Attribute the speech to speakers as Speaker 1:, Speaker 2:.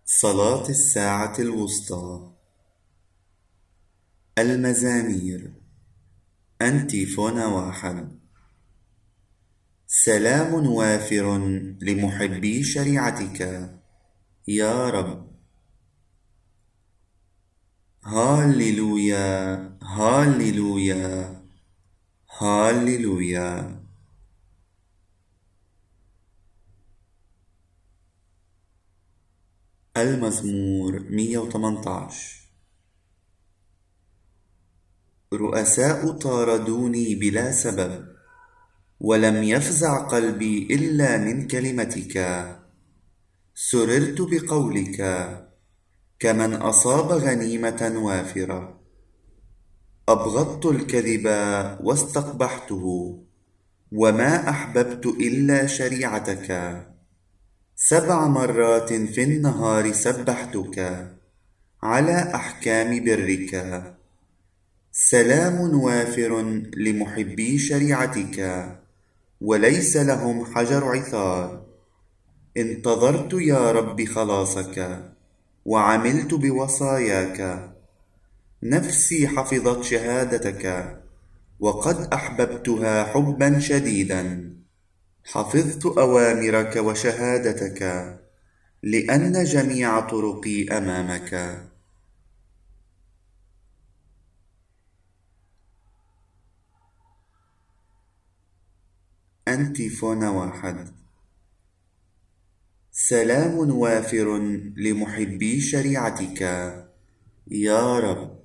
Speaker 1: صلاة الساعة الوسطى. المزامير. أنتيفون واحد. سلام وافر لمحبي شريعتك يا رب. هاليلويا هاليلويا هاليلويا. المزمور 118. رؤساء طاردوني بلا سبب، ولم يفزع قلبي إلا من كلمتك. سررت بقولك كمن أصاب غنيمة وافرة. أبغضت الكذب واستقبحته، وما أحببت إلا شريعتك. 7 مرات في النهار سبحتك على أحكام برك. سلام وافر لمحبي شريعتك، وليس لهم حجر عثار. انتظرت يا رب خلاصك، وعملت بوصاياك. نفسي حفظت شهادتك، وقد أحببتها حبا شديدا. حفظت أوامرك وشهادتك، لأن جميع طرقي أمامك. أنتيفون واحد. سلام وافر لمحبي شريعتك يا رب.